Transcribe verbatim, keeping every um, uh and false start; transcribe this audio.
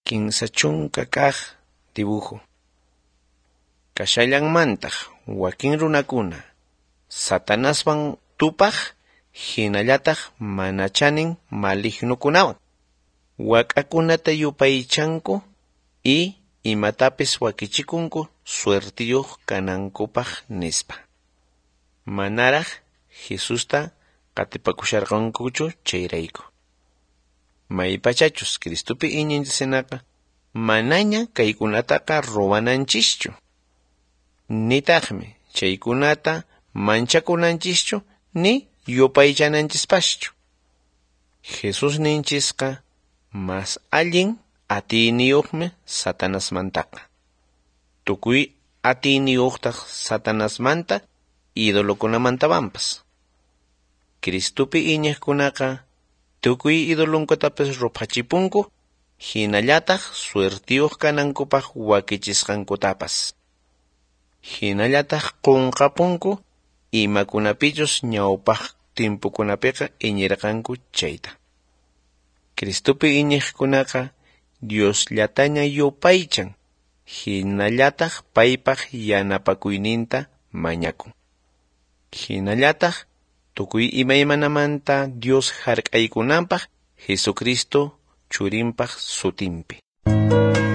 kinsa chunka kaq dibujo. Kashallanmantaq wakin runakuna Satanaswan tupaq hinallataq mana chanin malignukunawan. Wakakunata yupaychanku y imatapis wakichikunku suertiyuq kanankupaq nispa. Manaraq Jesusta qatipakusharqankuchu chayrayku. Maypachachus Cristupi iñinchisinaqa manaña kaykunataqa ruwananchischu. Nitaqmi chaykunata manchakunanchischu ni yupaychananchispaschu. Jesus ninchisqa mas allin atiniyuqmi Satanasmantaqa. Tukuy atiniyuqtaq Satanasmanta idolukunamantawanpas. Cristupi iñiqkunaqa tukuy idolunkutapis ruphachipunku hinallataq suertiyuq kanankupaq wakichisqankutapas. Hinallataq qunqapunku imakunapichus ñawpaq timpukunapiqa iñirqanku chayta. Cristupi iñiqkunaqa Dioslataña yupaychan, hinallataq paypaq yanapakuyninta mañakun. Hinallataq tukuy imaymanamanta Dios hark'aykunanpaq Jesucristo churinpaq sutinpi.